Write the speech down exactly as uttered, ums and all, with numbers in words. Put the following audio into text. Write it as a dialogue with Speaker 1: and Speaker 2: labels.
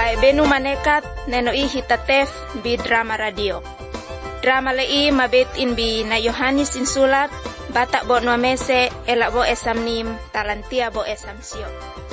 Speaker 1: Kai benu manekat neno i hitatef bi drama radio. Drama lei mabet in bi na Yohanes insulat batak bo nuamese elak bo esam nim talantia bo esam sio.